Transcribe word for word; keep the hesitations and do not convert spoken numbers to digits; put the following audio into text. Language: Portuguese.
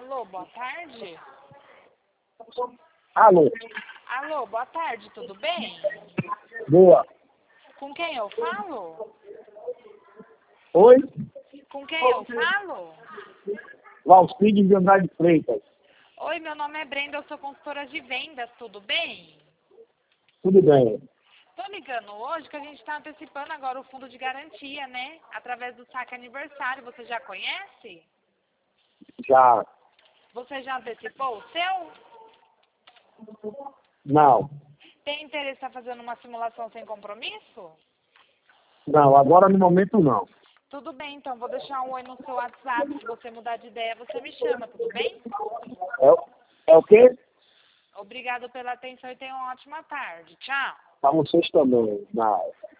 Alô, boa tarde. Alô, Alô, boa tarde, tudo bem? boa. Com quem eu falo? Oi? Com quem eu falo? Valcides de Andrade Freitas. Oi, meu nome é Brenda, eu sou consultora de vendas, tudo bem? Tudo bem? Tô ligando hoje que a gente está antecipando agora o fundo de garantia, né? Através do saque aniversário, você já conhece? Já. Você já antecipou o seu? Não. Tem interesse em estar fazendo uma simulação sem compromisso? Não, agora no momento não. Tudo bem, então vou deixar um oi no seu WhatsApp. Se você mudar de ideia, você me chama, tudo bem? É, o- é o quê? Obrigada pela atenção e tenha uma ótima tarde. Tchau. Para vocês também. Não.